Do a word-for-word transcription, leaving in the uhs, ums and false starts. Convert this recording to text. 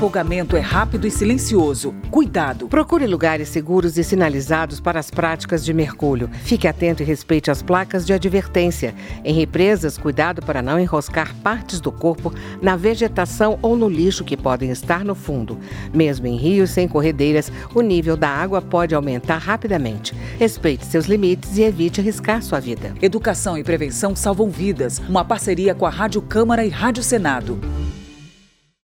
afogamento é rápido e silencioso. Cuidado! Procure lugares seguros e sinalizados para as práticas de mergulho. Fique atento e respeite as placas de advertência. Em represas, cuidado para não enroscar partes do corpo na vegetação ou no lixo que podem estar no fundo. Mesmo em rios sem corredeiras, o nível da água pode aumentar rapidamente. Respeite seus limites e evite arriscar sua vida. Educação e prevenção salvam vidas. Uma parceria com a Rádio Câmara e Rádio Senado.